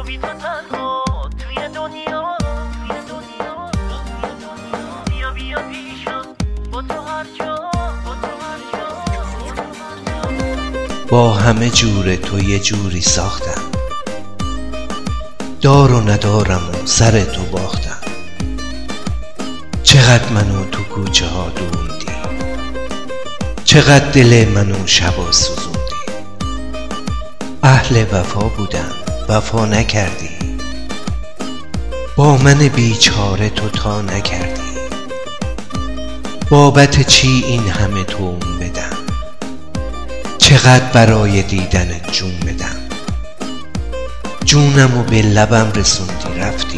تو بی تو تنها توی دنیا بیا بیا پیشم با تو هر جا با همه جور تو یه جوری ساختم، دار و ندارم و سر تو باختم. چقدر منو تو کوچه ها دوندی، چقدر دل منو شبا سوزوندی. اهل وفا بودم وفا نکردی، با من بیچاره تو تا نکردی. بابت چی این همه توم بدم، چقدر برای دیدنت جون بدم. جونمو به لبم رسوندی رفتی،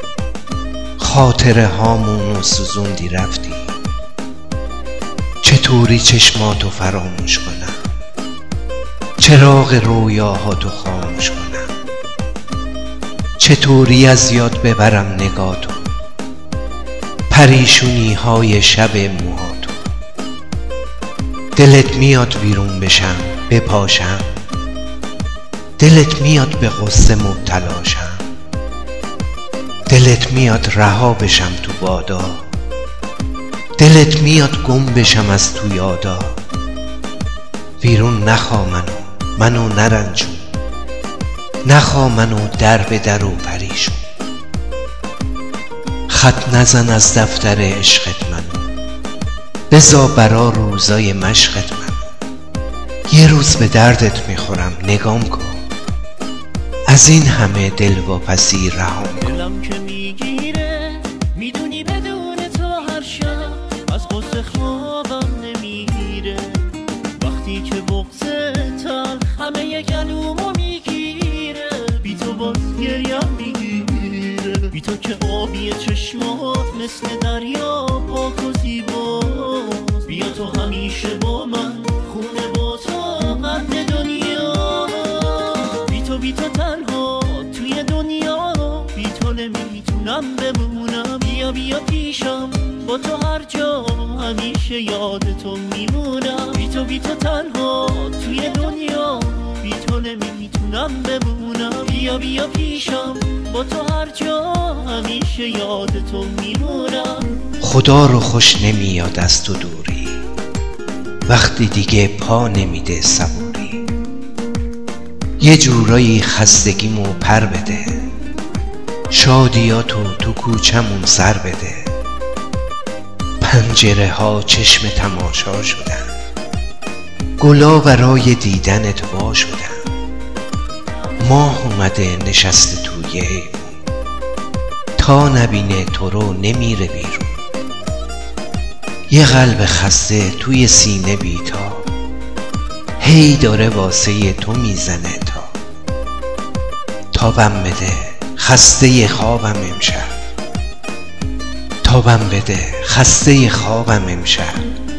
خاطره هامونو سوزوندی رفتی. چطوری چشماتو فراموش کنم، چراغ رویاهاتو خاموش کنم. چطوری از یاد ببرم نگاتو، پریشونی های شب موهاتو. دلت میاد بیرون بشم بپاشم، دلت میاد به غصه مبتلاشم. دلت میاد رها بشم تو بادا، دلت میاد گم بشم از تو یادا. بیرون نخوا منو نرنجون، نخوا منو در به در و پریشون. خط نزن از دفتر عشقت منو، بذار برا روزای مشقت منو. یه روز به دردت میخورم نگام کن، از این همه دلواپسی رهام کن. دلم که میگیره میدونی بدون تو هر شب از قصه خوابم نمیره. وقتی که بغض تلخ همه ی گلومو میگیره، بی تو باز گریم میگیره. بی تو که آبی چشمات مثل دریا پاک و زیباست. بیا تو همیشه با من، خونه با تو قد دنیا. بی تو تنها توی دنیا، بی تو نمیتونم بمونم. بیا بیا پیشم با تو هر جا، همیشه یاد تو میمونم. بی تو تنها توی دنیا، بی تو نمیتونم بمونم. بیا بیا پیشم با تو هر جا، همیشه یاد تو میمونم. خدا رو خوش نمیاد از تو دوری، وقتی دیگه پا نمیده صبوری. یه جورایی خستگیمو پر بده، شادیاتو تو کوچمون سر بده. پنجره ها چشم تماشا شدن، گلا برای دیدنت وا شدن. ماه اومده نشسته توی ایوون، تا نبینه تو رو نمیره بیرون. یه قلب خسته توی سینه بیتا، هی داره واسه تو میزنه. تابم بده خسته خوابم امشب، تابم بده خسته خوابم امشب.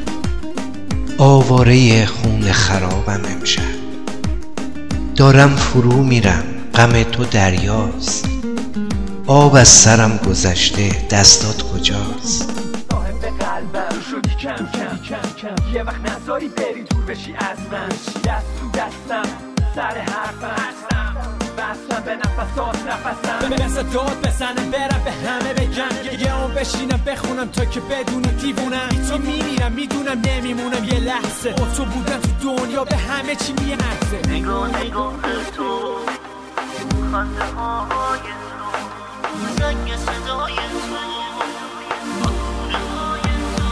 آواره خون خرابم امشب، دارم فرو میرم غم تو دریاست. آب از سرم گذشته دستات کجاست؟ صاحب قلبم شدی کم کم، یه وقت نذاری بری دور بشی از من. دست تو دستم سر حرفم، بستم به نفسات نفسم. مثل داد بزنم برم به همه بگم، یه اون بشینم بخونم تا که بدونی دیوونم. بی تو میمیرم میدونم نمیمونم یه لحظه، با تو بودن تو دنیا به همه چی میارزه. نگاه تو، خنده های تو، زنگ صدای تو، بخونه های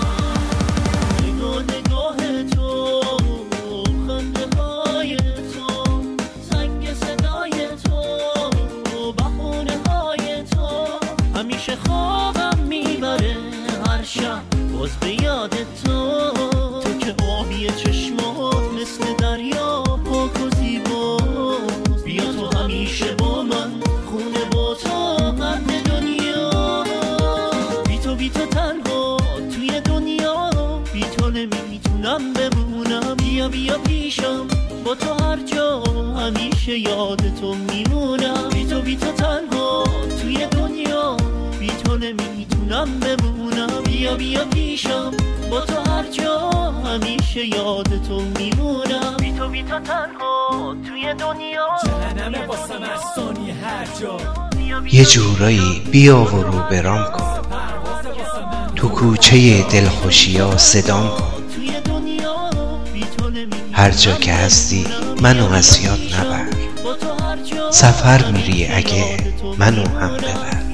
تو. نگاه تو، خنده های تو، زنگ صدای تو، بخونه های تو. همیشه خوابم میبره هر شب باز به یاد تو. تو که آبی چشمات مثل دریا پاک و زیباست. بیا تو همیشه با من، خونه با تو قد دنیا. بی تو تنها توی دنیا، بی تو نمیتونم بمونم. بیا بیا پیشم با تو هر جا، همیشه یاد تو میمونم. بی تو تنها توی دنیا، بی تو نمیتونم بمونم. بیا بیا پیشم با تو هر جا، همیشه یاد تو میمونم. بی تو تنها توی دنیا، جهنمه واسم از ثانیه هر یه جورایی بیا و رو برام کن، تو کوچه دلخوشیا صدام کن. هر جا که هستی منو از یاد نبر، سفر میری اگه منو هم ببر.